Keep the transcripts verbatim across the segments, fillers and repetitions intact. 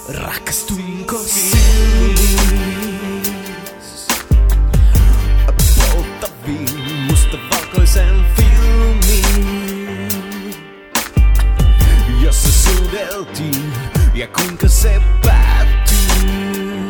Rakastuinko silmiis polttaviin mustavalkoisen filmiin, jossa suudeltiin ja kuinka se päättyy.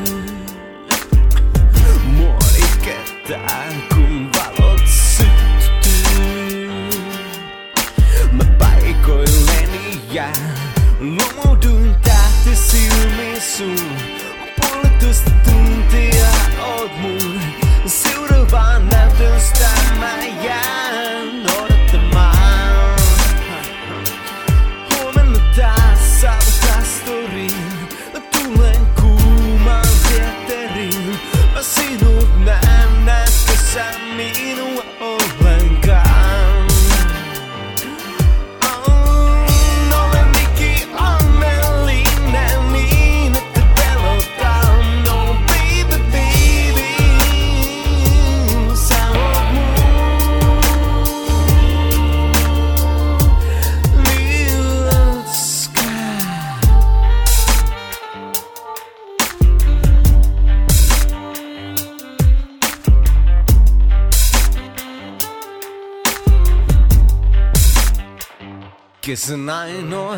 Mua itkettää kun valot syttyy. Mä paikoilleni jään, lumouduin tähti silmiin sun. Puolitoista tuntia oot mun, seuraavaa näytöstä mä jään odottamaan. Huomenna taas saavutaan storin, tulen kuumaan teatteriin. Mä sinut näen, näetkö sä minua ollenkaan? Kesän ainoa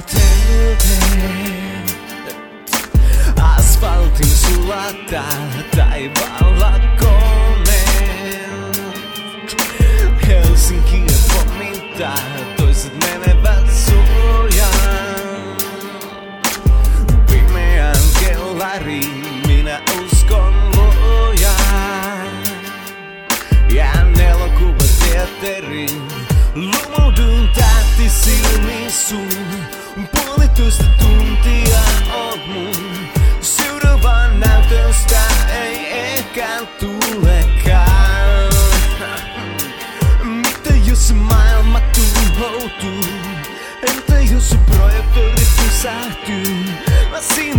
teet asfaltin sulattaa taivaalla koneet. Helsinkiä pommittaa, toiset menevät suojaan. Pimeään kellariin minä uskon luojaan. Jään elokuvateatteriin, lumoudun tähti silmiin sun. Puolitoista tuntia oot mun, seuraavaa näytöstä ei ehkä tulekaan. Mitä jos maailma tuhoutuu? Entä jos projektori pysähtyy? Mä sinut